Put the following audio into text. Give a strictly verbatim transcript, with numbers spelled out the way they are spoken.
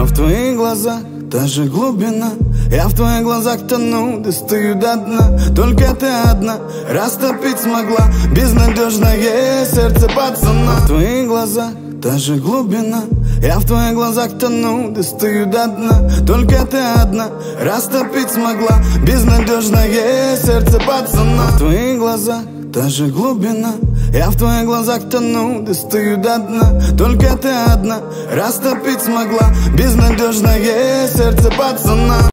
А в твоих глазах та же глубина. Я в твоих глазах тону, достаю до дна. Только ты одна растопить смогла безнадежное сердце пацана. А в твоих глазах та же глубина. Я в твоих глазах тону, достаю до дна. Только ты одна растопить смогла безнадежное сердце пацана. А в твоих глазах та же глубина. Я в твоих глазах тону, достаю до дна. Только ты одна растопить смогла безнадежное сердце пацана.